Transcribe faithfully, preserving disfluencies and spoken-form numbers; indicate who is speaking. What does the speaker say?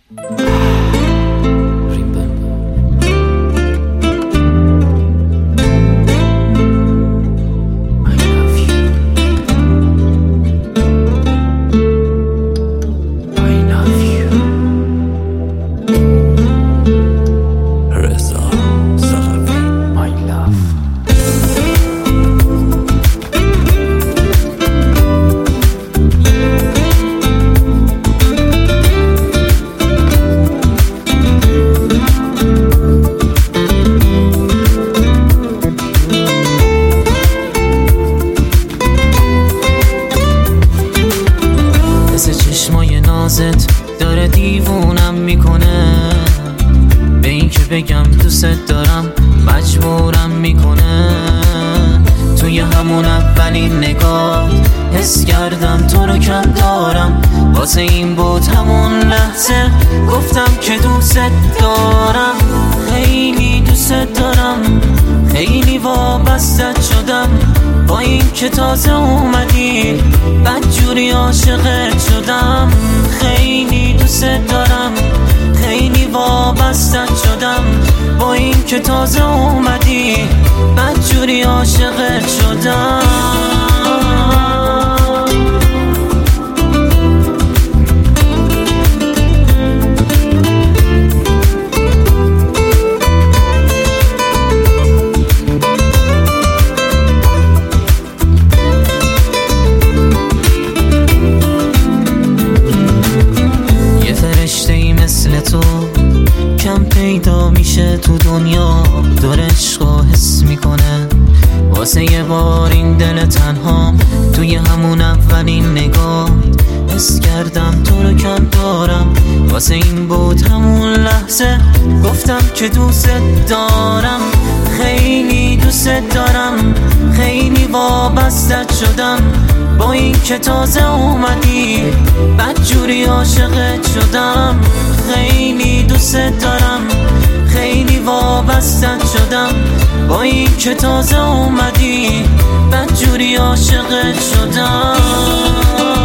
Speaker 1: چشمای نازت داره دیوونم میکنه، به این که بگم دوست دارم مجبورم میکنه. توی همون اولین نگاه حس کردم تو رو کم دارم، واسه این بود همون لحظه گفتم که دوست دارم. خیلی دوست دارم، خیلی وابستت شدم، با این که تازه اومدی بدجوری عاشقت شدم. خیلی دوست دارم، خیلی وابستت شدم، با این که تازه اومدی بدجوری عاشقت شدم. تو کم پیدا میشه تو دنیا، داره عشقا حس میکنه. واسه یه بار این دل تنهام توی همون اولین نگاه حس کردم تو رو کم دارم، واسه این بود همون لحظه گفتم که دوست دارم. خیلی دوست دارم، خیلی وابستت شدم، با این که تازه اومدی بدجوری عاشقت شدم. خیلی دوست دارم، خیلی وابستت شدم، با این که تازه اومدی بدجوری عاشقت شدم.